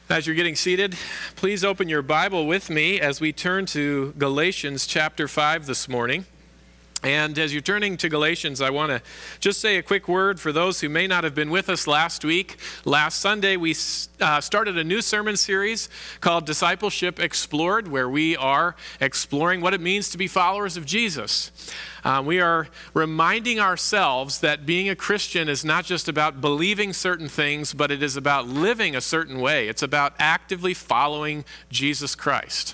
As you're getting seated, please open your Bible with me as we turn to Galatians chapter 5 this morning. And as you're turning to Galatians, I want to just say a quick word for those who may not have been with us last week. Last Sunday, we started a new sermon series called Discipleship Explored, where we are exploring what it means to be followers of Jesus. We are reminding ourselves that being a Christian is not just about believing certain things, but it is about living a certain way. It's about actively following Jesus Christ.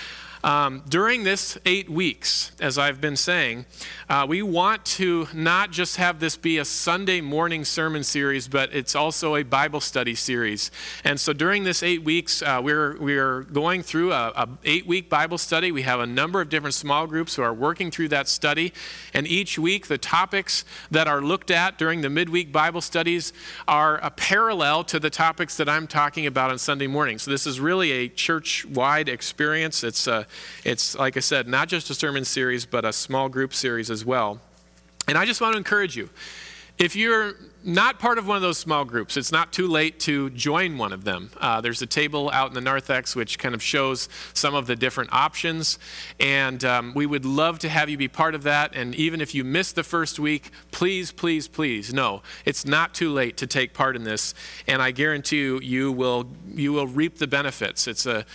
During this 8 weeks, as I've been saying, we want to not just have this be a Sunday morning sermon series, but it's also a Bible study series. And so during this 8 weeks, we're going through a 8-week Bible study. We have a number of different small groups who are working through that study. And each week, the topics that are looked at during the midweek Bible studies are a parallel to the topics that I'm talking about on Sunday morning. So this is really a church-wide experience. It's, like I said, not just a sermon series, but a small group series as well. And I just want to encourage you, if you're not part of one of those small groups, it's not too late to join one of them. There's a table out in the narthex which kind of shows some of the different options, and we would love to have you be part of that. And even if you missed the first week, please know it's not too late to take part in this, and I guarantee you will reap the benefits. It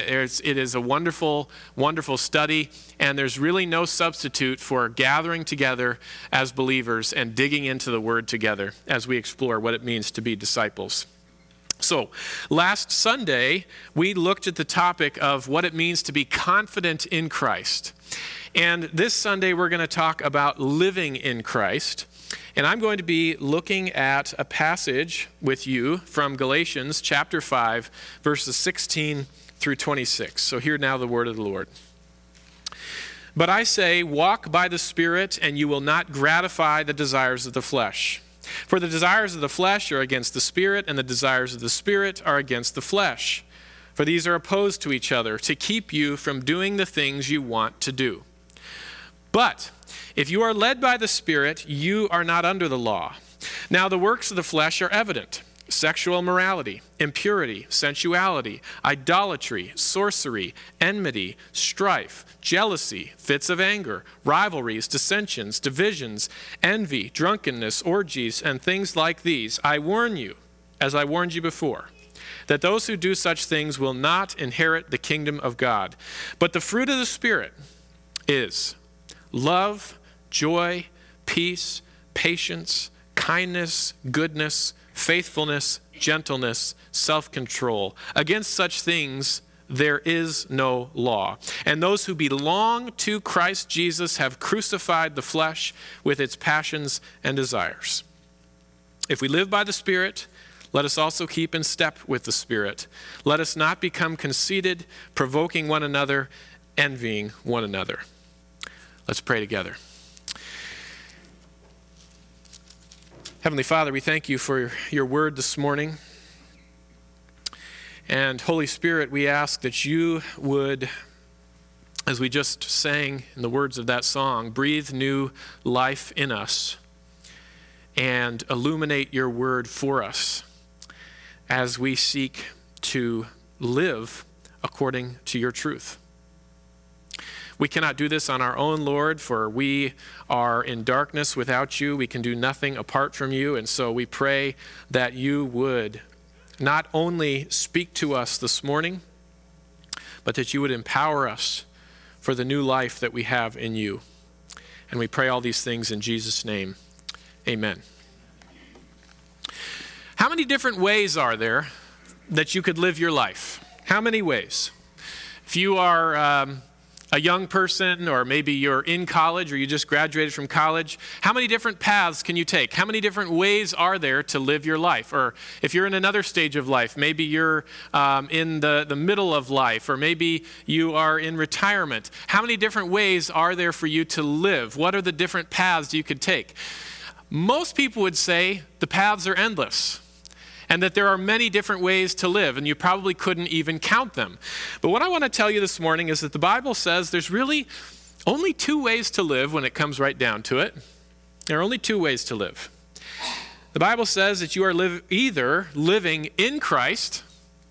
is a wonderful study, and there's really no substitute for gathering together as believers and digging into the Word together as we explore what it means to be disciples. So, last Sunday, we looked at the topic of what it means to be confident in Christ. And this Sunday, we're going to talk about living in Christ. And I'm going to be looking at a passage with you from Galatians chapter 5, verses 16 through 26. So hear now the word of the Lord. But I say, walk by the Spirit, and you will not gratify the desires of the flesh. For the desires of the flesh are against the Spirit, and the desires of the Spirit are against the flesh. For these are opposed to each other, to keep you from doing the things you want to do. But if you are led by the Spirit, you are not under the law. Now the works of the flesh are evident: sexual immorality, impurity, sensuality, idolatry, sorcery, enmity, strife, jealousy, fits of anger, rivalries, dissensions, divisions, envy, drunkenness, orgies, and things like these. I warn you, as I warned you before, that those who do such things will not inherit the kingdom of God. But the fruit of the Spirit is love, joy, peace, patience, kindness, goodness, faithfulness, gentleness, self-control. Against such things there is no law. And those who belong to Christ Jesus have crucified the flesh with its passions and desires. If we live by the Spirit, let us also keep in step with the Spirit. Let us not become conceited, provoking one another, envying one another. Let's pray together. Heavenly Father, we thank you for your word this morning. And Holy Spirit, we ask that you would, as we just sang in the words of that song, breathe new life in us and illuminate your word for us as we seek to live according to your truth. We cannot do this on our own, Lord, for we are in darkness without you. We can do nothing apart from you. And so we pray that you would not only speak to us this morning, but that you would empower us for the new life that we have in you. And we pray all these things in Jesus' name. Amen. How many different ways are there that you could live your life? How many ways? If you are a young person, or maybe you're in college or you just graduated from college, how many different paths can you take? How many different ways are there to live your life? Or if you're in another stage of life, maybe you're in the middle of life, or maybe you are in retirement. How many different ways are there for you to live? What are the different paths you could take? Most people would say the paths are endless, and that there are many different ways to live, and you probably couldn't even count them. But what I want to tell you this morning is that the Bible says there's really only two ways to live when it comes right down to it. There are only two ways to live. The Bible says that you are either living in Christ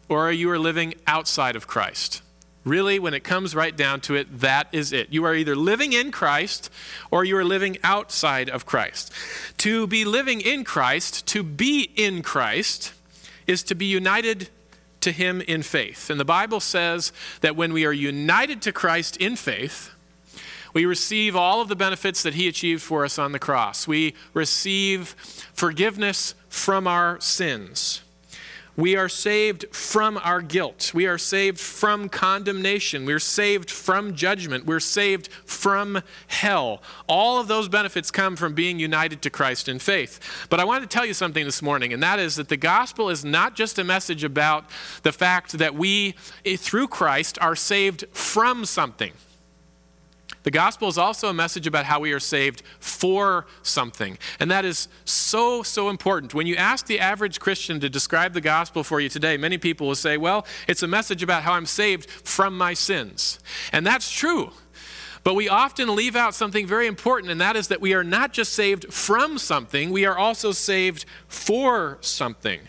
or you are living outside of Christ. Really, when it comes right down to it, that is it. You are either living in Christ or you are living outside of Christ. To be living in Christ, to be in Christ, is to be united to him in faith. And the Bible says that when we are united to Christ in faith, we receive all of the benefits that he achieved for us on the cross. We receive forgiveness from our sins. We are saved from our guilt. We are saved from condemnation. We're saved from judgment. We're saved from hell. All of those benefits come from being united to Christ in faith. But I want to tell you something this morning, and that is that the gospel is not just a message about the fact that we, through Christ, are saved from something. The gospel is also a message about how we are saved for something. And that is so, so important. When you ask the average Christian to describe the gospel for you today, many people will say, well, it's a message about how I'm saved from my sins. And that's true. But we often leave out something very important, and that is that we are not just saved from something, we are also saved for something.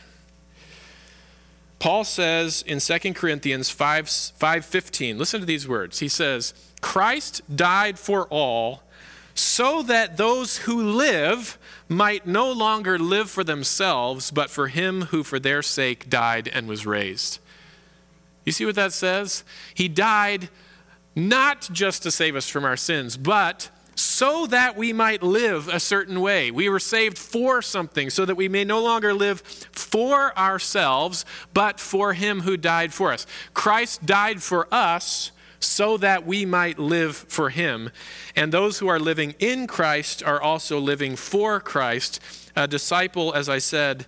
Paul says in 2 Corinthians 5:15, listen to these words. He says, Christ died for all so that those who live might no longer live for themselves, but for him who for their sake died and was raised. You see what that says? He died not just to save us from our sins, but so that we might live a certain way. We were saved for something, so that we may no longer live for ourselves, but for him who died for us. Christ died for us so that we might live for him. And those who are living in Christ are also living for Christ. A disciple, as I said,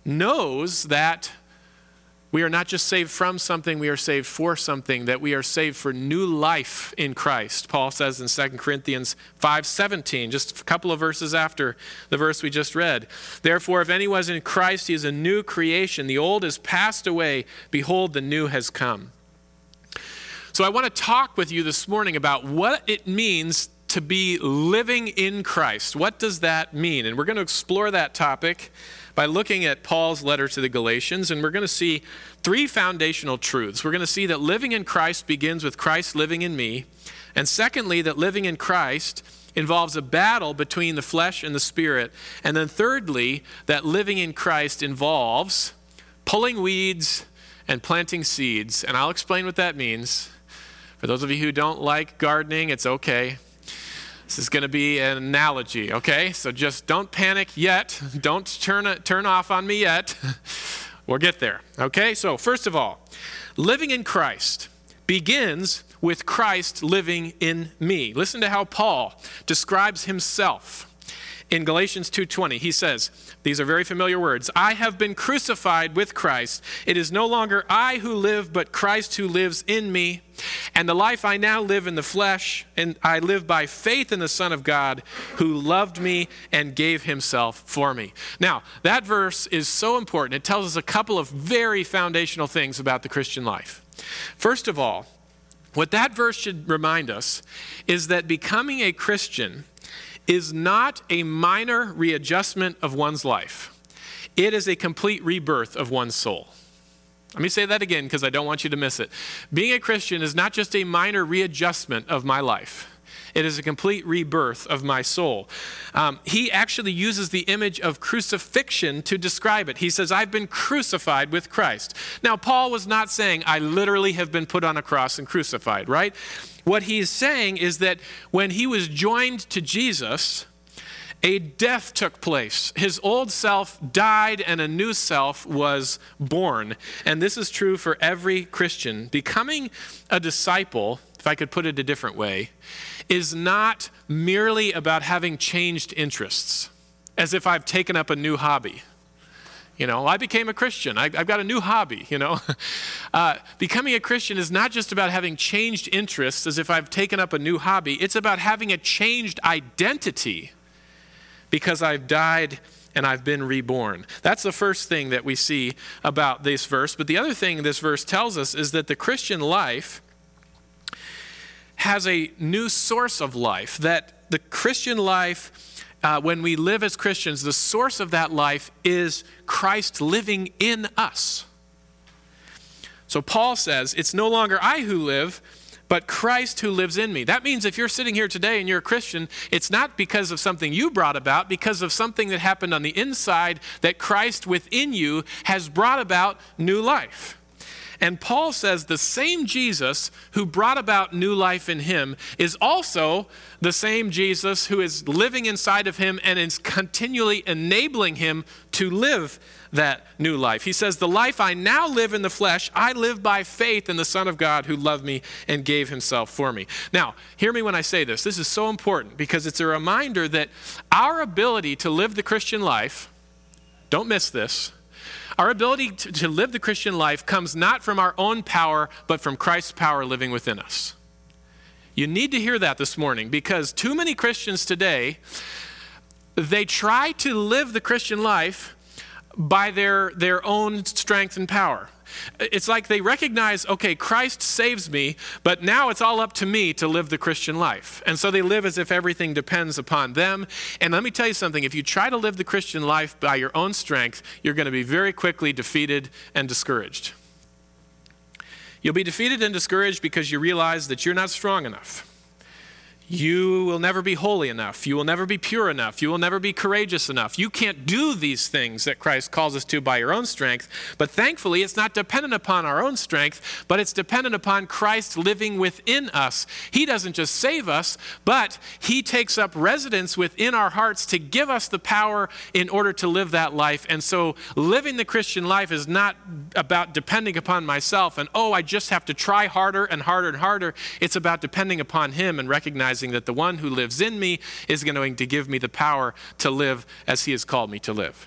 knows that we are not just saved from something, we are saved for something, that we are saved for new life in Christ. Paul says in 2 Corinthians 5:17, just a couple of verses after the verse we just read. Therefore, if anyone is in Christ, he is a new creation. The old has passed away. Behold, the new has come. So I want to talk with you this morning about what it means to be living in Christ. What does that mean? And we're going to explore that topic by looking at Paul's letter to the Galatians, and we're going to see three foundational truths. We're going to see that living in Christ begins with Christ living in me, and secondly, that living in Christ involves a battle between the flesh and the spirit, and then thirdly, that living in Christ involves pulling weeds and planting seeds, and I'll explain what that means. For those of you who don't like gardening, it's okay. This is going to be an analogy, okay? So just don't panic yet. Don't turn off on me yet. We'll get there, okay? So first of all, living in Christ begins with Christ living in me. Listen to how Paul describes himself. In Galatians 2:20, he says, these are very familiar words, I have been crucified with Christ. It is no longer I who live, but Christ who lives in me. And the life I now live in the flesh, and I live by faith in the Son of God who loved me and gave himself for me. Now, that verse is so important. It tells us a couple of very foundational things about the Christian life. First of all, what that verse should remind us is that becoming a Christian is not a minor readjustment of one's life. It is a complete rebirth of one's soul. Let me say that again because I don't want you to miss it. Being a Christian is not just a minor readjustment of my life. It is a complete rebirth of my soul. He actually uses the image of crucifixion to describe it. He says, I've been crucified with Christ. Now, Paul was not saying, I literally have been put on a cross and crucified, right? What he's saying is that when he was joined to Jesus, a death took place. His old self died and a new self was born. And this is true for every Christian. Becoming a disciple, if I could put it a different way, is not merely about having changed interests, as if I've taken up a new hobby. You know, I became a Christian. I've got a new hobby, you know. Becoming a Christian is not just about having changed interests as if I've taken up a new hobby. It's about having a changed identity because I've died and I've been reborn. That's the first thing that we see about this verse. But the other thing this verse tells us is that the Christian life has a new source of life, that the Christian life, when we live as Christians, the source of that life is Christ living in us. So Paul says, it's no longer I who live, but Christ who lives in me. That means if you're sitting here today and you're a Christian, it's not because of something you brought about, because of something that happened on the inside, that Christ within you has brought about new life. And Paul says the same Jesus who brought about new life in him is also the same Jesus who is living inside of him and is continually enabling him to live that new life. He says, the life I now live in the flesh, I live by faith in the Son of God who loved me and gave himself for me. Now, hear me when I say this. This is so important because it's a reminder that our ability to live the Christian life, don't miss this, our ability to live the Christian life comes not from our own power, but from Christ's power living within us. You need to hear that this morning because too many Christians today, they try to live the Christian life by their own strength and power. It's like they recognize, okay, Christ saves me, but now it's all up to me to live the Christian life. And so they live as if everything depends upon them. And let me tell you something, if you try to live the Christian life by your own strength, you're going to be very quickly defeated and discouraged. You'll be defeated and discouraged because you realize that you're not strong enough. You will never be holy enough. You will never be pure enough. You will never be courageous enough. You can't do these things that Christ calls us to by your own strength. But thankfully, it's not dependent upon our own strength, but it's dependent upon Christ living within us. He doesn't just save us, but he takes up residence within our hearts to give us the power in order to live that life. And so living the Christian life is not about depending upon myself and, I just have to try harder and harder and harder. It's about depending upon him and recognizing that the one who lives in me is going to give me the power to live as he has called me to live.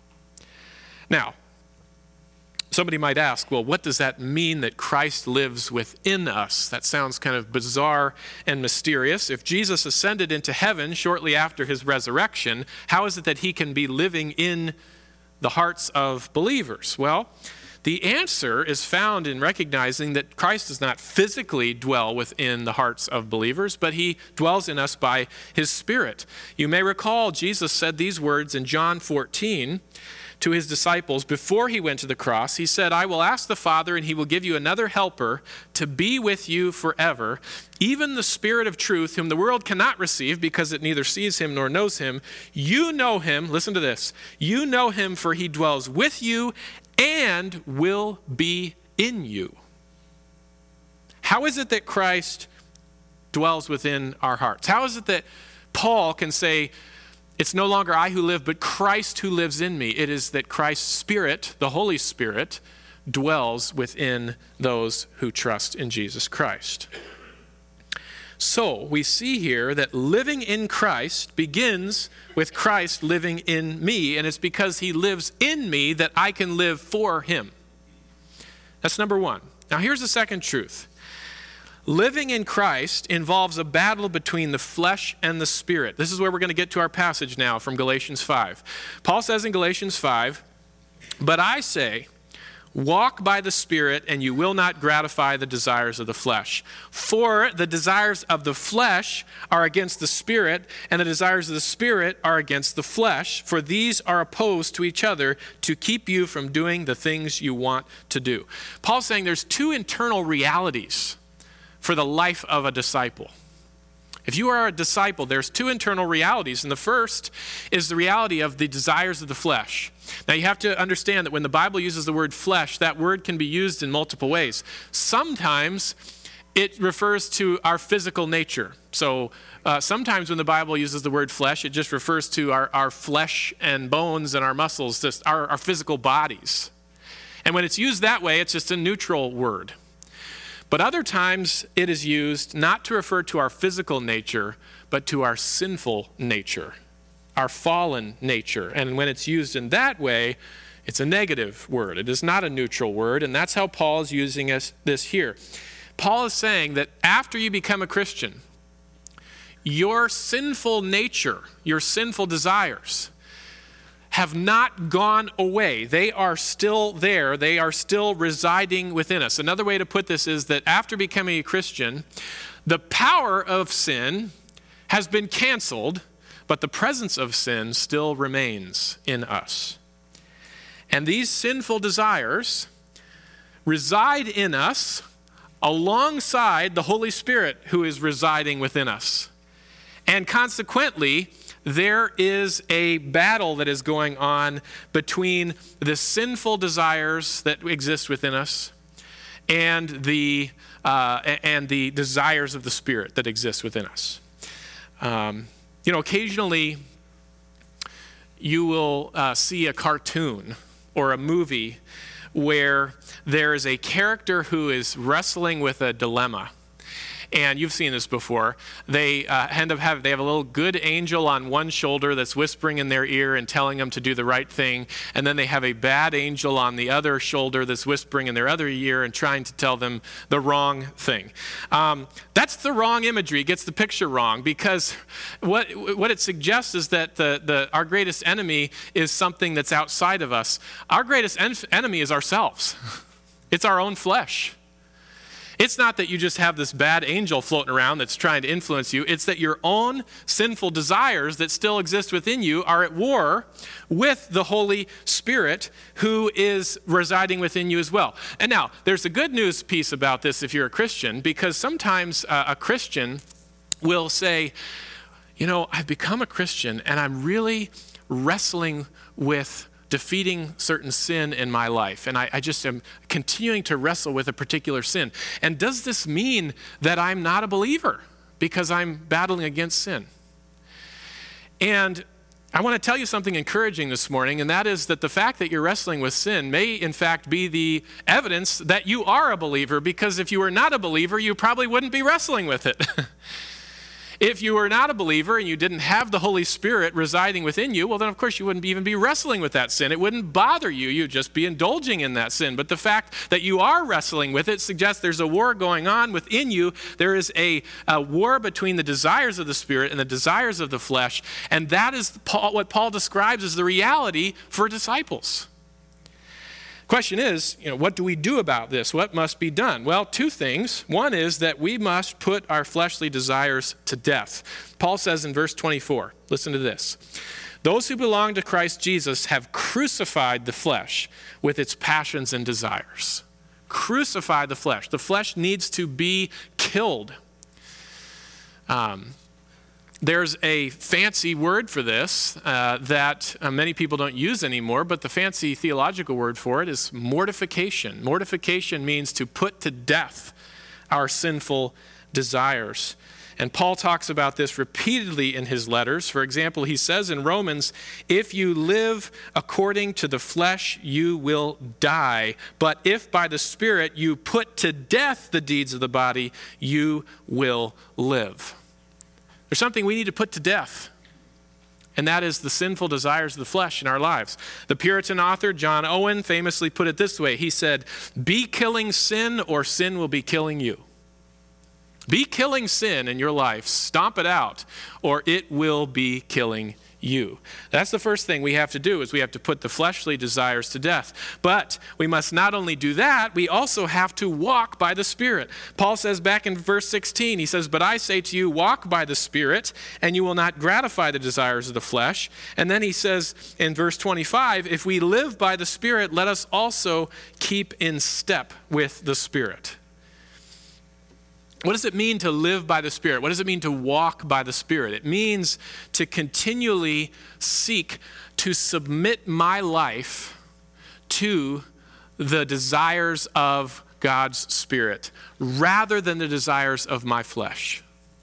Now, somebody might ask, well, what does that mean that Christ lives within us? That sounds kind of bizarre and mysterious. If Jesus ascended into heaven shortly after his resurrection, how is it that he can be living in the hearts of believers? Well, the answer is found in recognizing that Christ does not physically dwell within the hearts of believers, but he dwells in us by his Spirit. You may recall Jesus said these words in John 14 to his disciples before he went to the cross. He said, I will ask the Father, and he will give you another helper to be with you forever, even the Spirit of truth, whom the world cannot receive because it neither sees him nor knows him. You know him, listen to this, you know him, for he dwells with you and will be in you. How is it that Christ dwells within our hearts? How is it that Paul can say, it's no longer I who live, but Christ who lives in me? It is that Christ's Spirit, the Holy Spirit, dwells within those who trust in Jesus Christ. So we see here that living in Christ begins with Christ living in me, and it's because he lives in me that I can live for him. That's number one. Now here's the second truth. Living in Christ involves a battle between the flesh and the spirit. This is where we're going to get to our passage now from Galatians 5. Paul says in Galatians 5, but I say, walk by the Spirit, and you will not gratify the desires of the flesh. For the desires of the flesh are against the Spirit, and the desires of the Spirit are against the flesh. For these are opposed to each other to keep you from doing the things you want to do. Paul's saying there's two internal realities for the life of a disciple. If you are a disciple, there's two internal realities, and the first is the reality of the desires of the flesh. Now you have to understand that when the Bible uses the word flesh, that word can be used in multiple ways. Sometimes it refers to our physical nature. So sometimes when the Bible uses the word flesh, it just refers to our flesh and bones and our muscles, just our physical bodies. And when it's used that way, it's just a neutral word. But other times it is used not to refer to our physical nature, but to our sinful nature, our fallen nature. And when it's used in that way, it's a negative word. It is not a neutral word, and that's how Paul is using this here. Paul is saying that after you become a Christian, your sinful nature, your sinful desires, have not gone away. They are still there. They are still residing within us. Another way to put this is that after becoming a Christian, the power of sin has been canceled, but the presence of sin still remains in us. And these sinful desires reside in us alongside the Holy Spirit who is residing within us. And consequently, there is a battle that is going on between the sinful desires that exist within us and the desires of the Spirit that exist within us. Occasionally you will see a cartoon or a movie where there is a character who is wrestling with a dilemma. And you've seen this before. They have a little good angel on one shoulder that's whispering in their ear and telling them to do the right thing. And then they have a bad angel on the other shoulder that's whispering in their other ear and trying to tell them the wrong thing. That's the wrong imagery. It gets the picture wrong, because what it suggests is that our greatest enemy is something that's outside of us. Our greatest enemy is ourselves. It's our own flesh. It's not that you just have this bad angel floating around that's trying to influence you. It's that your own sinful desires that still exist within you are at war with the Holy Spirit who is residing within you as well. And now, there's a good news piece about this if you're a Christian, because sometimes a Christian will say, I've become a Christian and I'm really wrestling with defeating certain sin in my life. And I just am continuing to wrestle with a particular sin. And does this mean that I'm not a believer because I'm battling against sin? And I want to tell you something encouraging this morning, and that is that the fact that you're wrestling with sin may in fact be the evidence that you are a believer, because if you were not a believer, you probably wouldn't be wrestling with it. If you were not a believer and you didn't have the Holy Spirit residing within you, well, then of course you wouldn't even be wrestling with that sin. It wouldn't bother you. You'd just be indulging in that sin. But the fact that you are wrestling with it suggests there's a war going on within you. There is a war between the desires of the Spirit and the desires of the flesh. And that is what Paul describes as the reality for disciples. Question is, what do we do about this? What must be done? Well, two things. One is that we must put our fleshly desires to death. Paul says in verse 24, listen to this. Those who belong to Christ Jesus have crucified the flesh with its passions and desires. Crucify the flesh. The flesh needs to be killed. There's a fancy word for this that many people don't use anymore, but the fancy theological word for it is mortification. Mortification means to put to death our sinful desires. And Paul talks about this repeatedly in his letters. For example, he says in Romans, if you live according to the flesh, you will die. But if by the Spirit you put to death the deeds of the body, you will live. There's something we need to put to death, and that is the sinful desires of the flesh in our lives. The Puritan author John Owen famously put it this way. He said, be killing sin or sin will be killing you. Be killing sin in your life, stomp it out, or it will be killing you. That's the first thing we have to do, is we have to put the fleshly desires to death. But we must not only do that, we also have to walk by the Spirit. Paul says back in verse 16, he says, but I say to you, walk by the Spirit, and you will not gratify the desires of the flesh. And then he says in verse 25, if we live by the Spirit, let us also keep in step with the Spirit. What does it mean to live by the Spirit? What does it mean to walk by the Spirit? It means to continually seek to submit my life to the desires of God's Spirit rather than the desires of my flesh.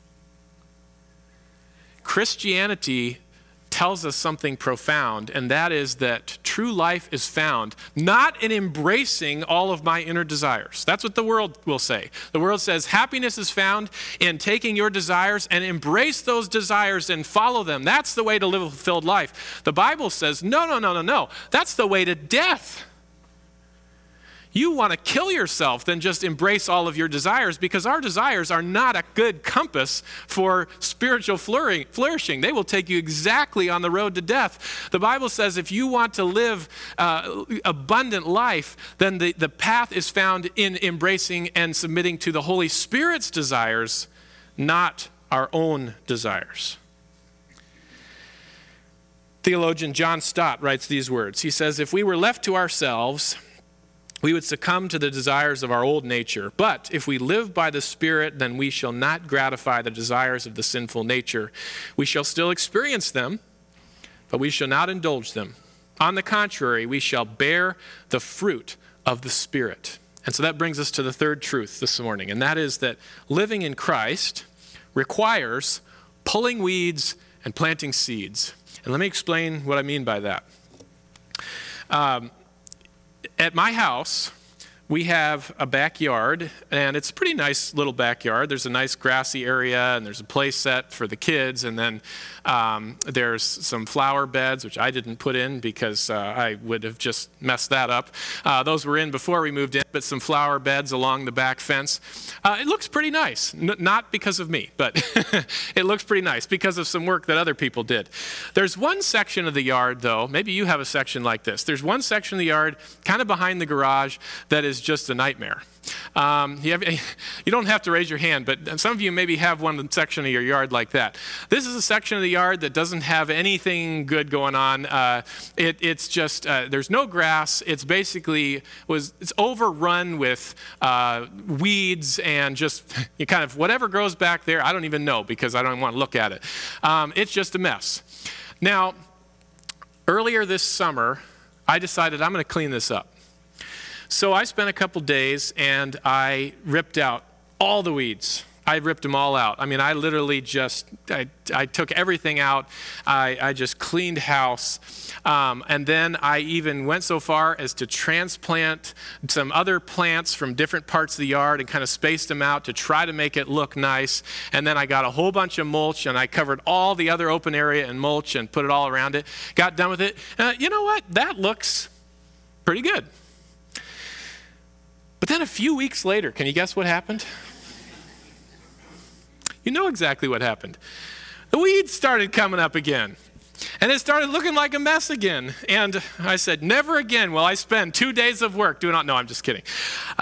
Christianity tells us something profound, and that is that true life is found not in embracing all of my inner desires. That's what the world will say. The world says happiness is found in taking your desires and embrace those desires and follow them. That's the way to live a fulfilled life. The Bible says, no. That's the way to death. You want to kill yourself than just embrace all of your desires, because our desires are not a good compass for spiritual flourishing. They will take you exactly on the road to death. The Bible says if you want to live abundant life, then the path is found in embracing and submitting to the Holy Spirit's desires, not our own desires. Theologian John Stott writes these words. He says, if we were left to ourselves, we would succumb to the desires of our old nature. But if we live by the Spirit, then we shall not gratify the desires of the sinful nature. We shall still experience them, but we shall not indulge them. On the contrary, we shall bear the fruit of the Spirit. And so that brings us to the third truth this morning, and that is that living in Christ requires pulling weeds and planting seeds. And let me explain what I mean by that. At my house, we have a backyard, and it's a pretty nice little backyard. There's a nice grassy area, and there's a play set for the kids, and then there's some flower beds, which I didn't put in because I would have just messed that up. Those were in before we moved in, but some flower beds along the back fence. It looks pretty nice, not because of me, but it looks pretty nice because of some work that other people did. There's one section of the yard, though, maybe you have a section like this. There's one section of the yard kind of behind the garage that is just a nightmare. You don't have to raise your hand, but some of you maybe have one section of your yard like that. This is a section of the yard that doesn't have anything good going on. It's just, there's no grass. It's basically, it's overrun with weeds and just kind of whatever grows back there. I don't even know because I don't want to look at it. It's just a mess. Now, earlier this summer, I decided I'm going to clean this up. So I spent a couple days and I ripped out all the weeds. I ripped them all out. I mean, I literally just, I took everything out. I just cleaned house. And then I even went so far as to transplant some other plants from different parts of the yard and kind of spaced them out to try to make it look nice. And then I got a whole bunch of mulch and I covered all the other open area in mulch and put it all around it. Got done with it. You know what? That looks pretty good. But then a few weeks later, can you guess what happened? You know exactly what happened. The weeds started coming up again. And it started looking like a mess again. And I said, never again will I spend 2 days of work doing it. No, I'm just kidding.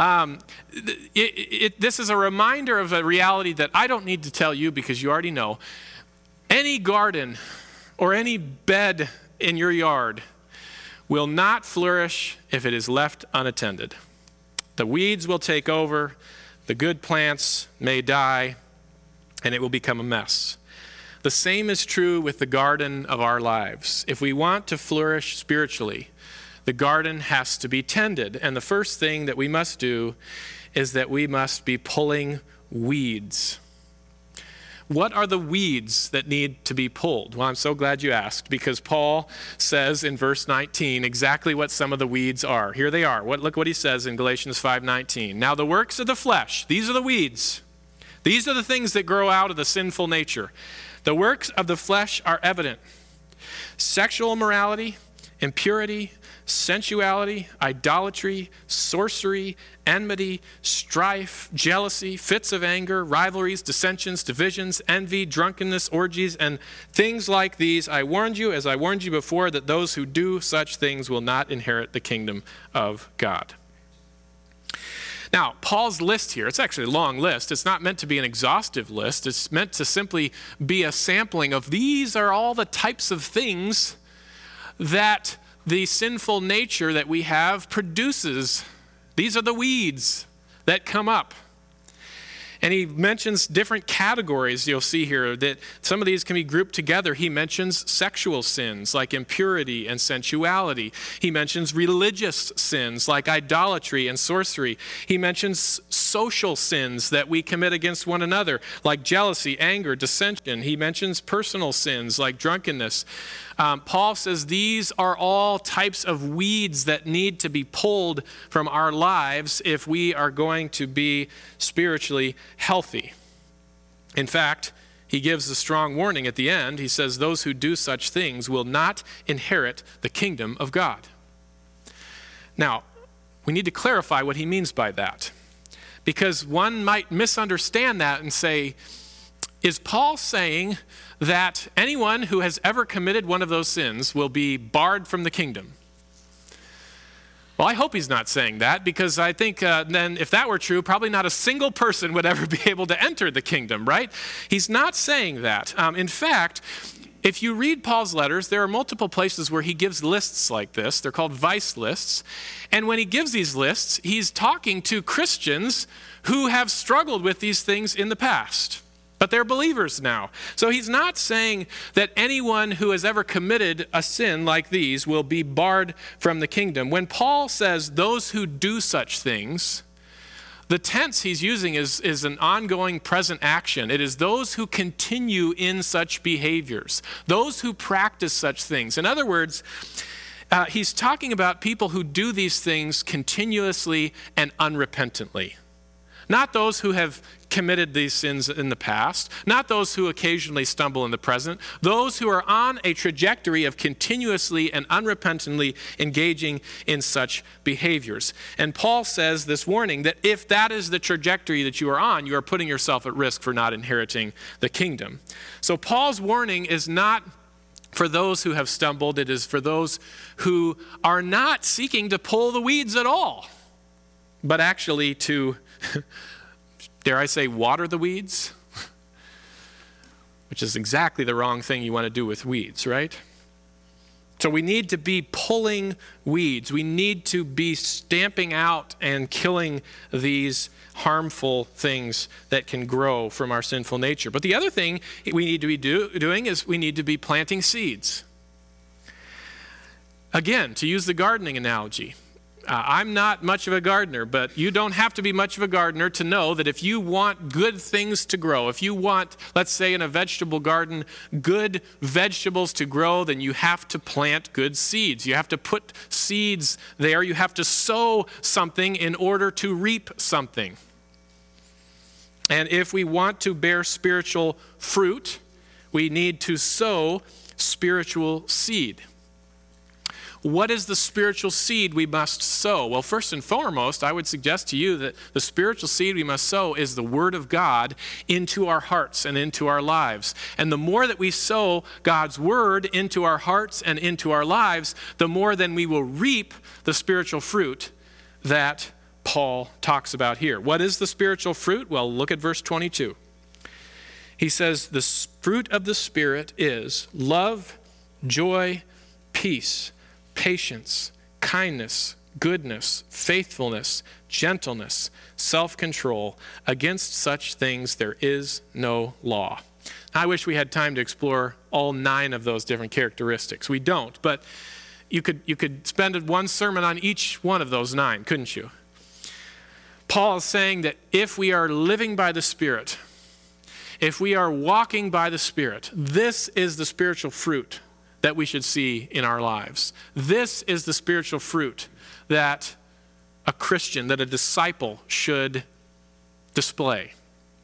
This is a reminder of a reality that I don't need to tell you because you already know. Any garden or any bed in your yard will not flourish if it is left unattended. The weeds will take over, the good plants may die, and it will become a mess. The same is true with the garden of our lives. If we want to flourish spiritually, the garden has to be tended. And the first thing that we must do is that we must be pulling weeds. What are the weeds that need to be pulled? Well, I'm so glad you asked because Paul says in verse 19 exactly what some of the weeds are. Here they are. Look what he says in Galatians 5:19. Now the works of the flesh, these are the weeds. These are the things that grow out of the sinful nature. The works of the flesh are evident. Sexual immorality, impurity, sensuality, idolatry, sorcery, enmity, strife, jealousy, fits of anger, rivalries, dissensions, divisions, envy, drunkenness, orgies, and things like these. I warned you, as I warned you before, that those who do such things will not inherit the kingdom of God. Now, Paul's list here, it's actually a long list. It's not meant to be an exhaustive list. It's meant to simply be a sampling of these are all the types of things that the sinful nature that we have produces. These are the weeds that come up. And he mentions different categories you'll see here that some of these can be grouped together. He mentions sexual sins like impurity and sensuality. He mentions religious sins like idolatry and sorcery. He mentions social sins that we commit against one another like jealousy, anger, dissension. He mentions personal sins like drunkenness. Paul says these are all types of weeds that need to be pulled from our lives if we are going to be spiritually healthy. In fact, he gives a strong warning at the end. He says those who do such things will not inherit the kingdom of God. Now, we need to clarify what he means by that, because one might misunderstand that and say, is Paul saying that anyone who has ever committed one of those sins will be barred from the kingdom? Well, I hope he's not saying that, because I think then if that were true, probably not a single person would ever be able to enter the kingdom, right? He's not saying that. In fact, If you read Paul's letters, there are multiple places where he gives lists like this. They're called vice lists. And when he gives these lists, he's talking to Christians who have struggled with these things in the past. But they're believers now. So he's not saying that anyone who has ever committed a sin like these will be barred from the kingdom. When Paul says those who do such things, the tense he's using is an ongoing present action. It is those who continue in such behaviors, those who practice such things. In other words, he's talking about people who do these things continuously and unrepentantly. Not those who have committed these sins in the past, not those who occasionally stumble in the present, those who are on a trajectory of continuously and unrepentantly engaging in such behaviors. And Paul says this warning that if that is the trajectory that you are on, you are putting yourself at risk for not inheriting the kingdom. So Paul's warning is not for those who have stumbled, it is for those who are not seeking to pull the weeds at all, but actually to dare I say, water the weeds? Which is exactly the wrong thing you want to do with weeds, right? So we need to be pulling weeds. We need to be stamping out and killing these harmful things that can grow from our sinful nature. But the other thing we need to be doing is we need to be planting seeds. Again, to use the gardening analogy, I'm not much of a gardener, but you don't have to be much of a gardener to know that if you want good things to grow, if you want, let's say in a vegetable garden, good vegetables to grow, then you have to plant good seeds. You have to put seeds there. You have to sow something in order to reap something. And if we want to bear spiritual fruit, we need to sow spiritual seed. What is the spiritual seed we must sow? Well, first and foremost, I would suggest to you that the spiritual seed we must sow is the Word of God into our hearts and into our lives. And the more that we sow God's Word into our hearts and into our lives, the more then we will reap the spiritual fruit that Paul talks about here. What is the spiritual fruit? Well, look at verse 22. He says, the fruit of the Spirit is love, joy, peace, patience, kindness, goodness, faithfulness, gentleness, self-control. Against such things there is no law. I wish we had time to explore all 9 of those different characteristics. We don't, but you could spend one sermon on each one of those 9, couldn't you? Paul is saying that if we are living by the Spirit, if we are walking by the Spirit, this is the spiritual fruit that we should see in our lives. This is the spiritual fruit that a Christian, that a disciple should display.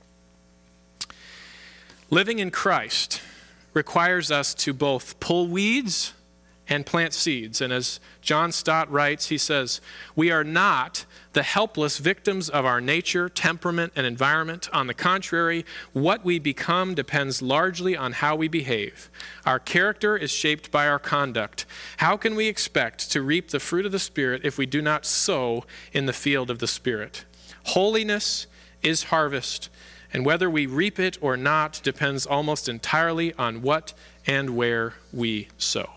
Living in Christ requires us to both pull weeds and plant seeds. And as John Stott writes, he says, we are not the helpless victims of our nature, temperament, and environment. On the contrary, what we become depends largely on how we behave. Our character is shaped by our conduct. How can we expect to reap the fruit of the Spirit if we do not sow in the field of the Spirit? Holiness is harvest, and whether we reap it or not depends almost entirely on what and where we sow.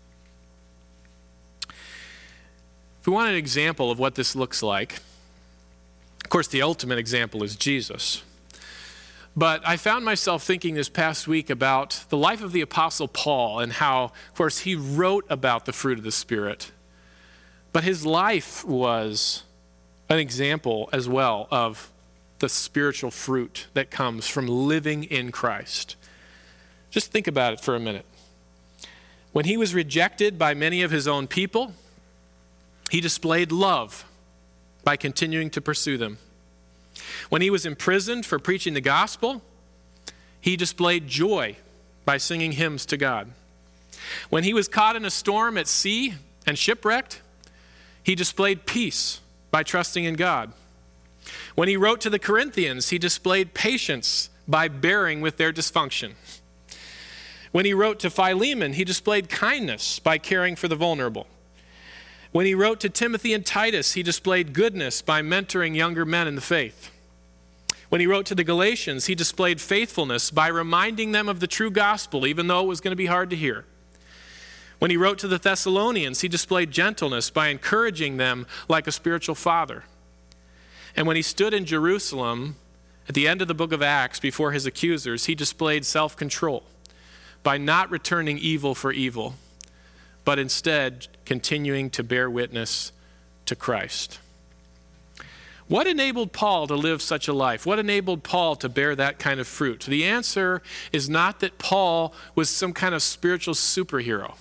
If we want an example of what this looks like, of course, the ultimate example is Jesus. But I found myself thinking this past week about the life of the Apostle Paul and how, of course, he wrote about the fruit of the Spirit. But his life was an example as well of the spiritual fruit that comes from living in Christ. Just think about it for a minute. When he was rejected by many of his own people, he displayed love by continuing to pursue them. When he was imprisoned for preaching the gospel, he displayed joy by singing hymns to God. When he was caught in a storm at sea and shipwrecked, he displayed peace by trusting in God. When he wrote to the Corinthians, he displayed patience by bearing with their dysfunction. When he wrote to Philemon, he displayed kindness by caring for the vulnerable. When he wrote to Timothy and Titus, he displayed goodness by mentoring younger men in the faith. When he wrote to the Galatians, he displayed faithfulness by reminding them of the true gospel, even though it was going to be hard to hear. When he wrote to the Thessalonians, he displayed gentleness by encouraging them like a spiritual father. And when he stood in Jerusalem at the end of the book of Acts before his accusers, he displayed self-control by not returning evil for evil, but instead continuing to bear witness to Christ. What enabled Paul to live such a life? What enabled Paul to bear that kind of fruit? The answer is not that Paul was some kind of spiritual superhero.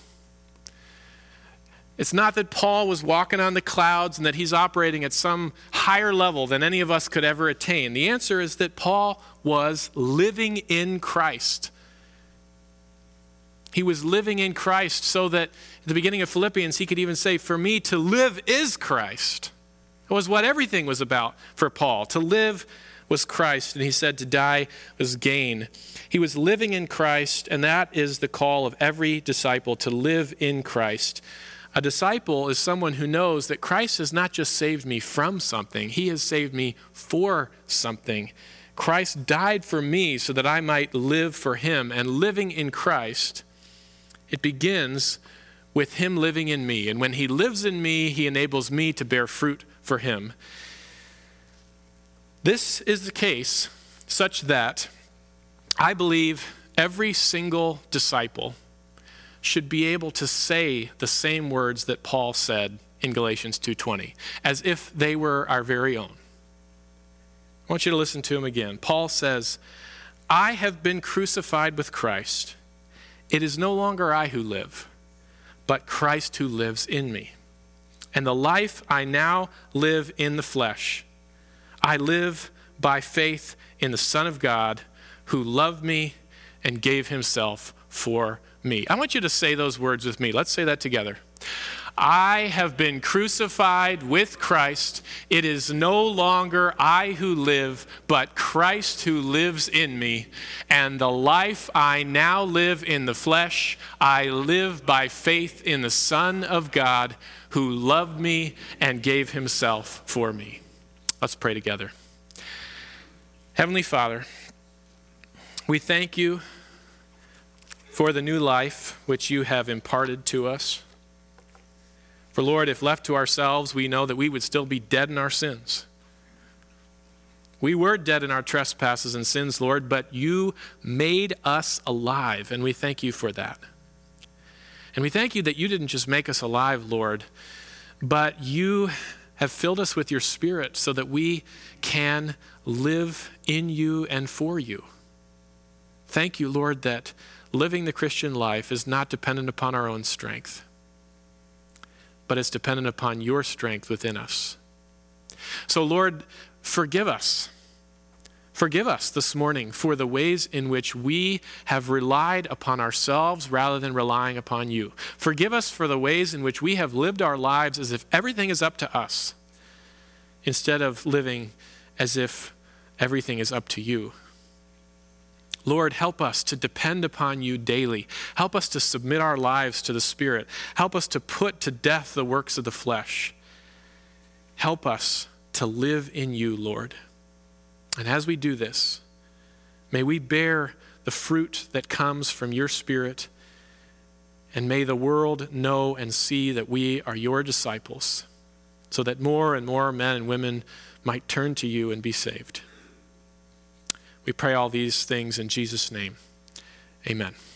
It's not that Paul was walking on the clouds and that he's operating at some higher level than any of us could ever attain. The answer is that Paul was living in Christ. He was living in Christ so that at the beginning of Philippians, he could even say, "For me to live is Christ." It was what everything was about for Paul. To live was Christ, and he said to die was gain. He was living in Christ, and that is the call of every disciple, to live in Christ. A disciple is someone who knows that Christ has not just saved me from something, he has saved me for something. Christ died for me so that I might live for him, and living in Christ, it begins with him living in me. And when he lives in me, he enables me to bear fruit for him. This is the case such that I believe every single disciple should be able to say the same words that Paul said in Galatians 2:20, as if they were our very own. I want you to listen to him again. Paul says, "I have been crucified with Christ. It is no longer I who live, but Christ who lives in me. And the life I now live in the flesh, I live by faith in the Son of God who loved me and gave himself for me." I want you to say those words with me. Let's say that together. I have been crucified with Christ. It is no longer I who live, but Christ who lives in me. And the life I now live in the flesh, I live by faith in the Son of God who loved me and gave himself for me. Let's pray together. Heavenly Father, we thank you for the new life which you have imparted to us. For Lord, if left to ourselves, we know that we would still be dead in our sins. We were dead in our trespasses and sins, Lord, but you made us alive, and we thank you for that. And we thank you that you didn't just make us alive, Lord, but you have filled us with your Spirit so that we can live in you and for you. Thank you, Lord, that living the Christian life is not dependent upon our own strength, but it's dependent upon your strength within us. So, Lord, forgive us. Forgive us this morning for the ways in which we have relied upon ourselves rather than relying upon you. Forgive us for the ways in which we have lived our lives as if everything is up to us, instead of living as if everything is up to you. Lord, help us to depend upon you daily. Help us to submit our lives to the Spirit. Help us to put to death the works of the flesh. Help us to live in you, Lord. And as we do this, may we bear the fruit that comes from your Spirit, and may the world know and see that we are your disciples, so that more and more men and women might turn to you and be saved. We pray all these things in Jesus' name. Amen.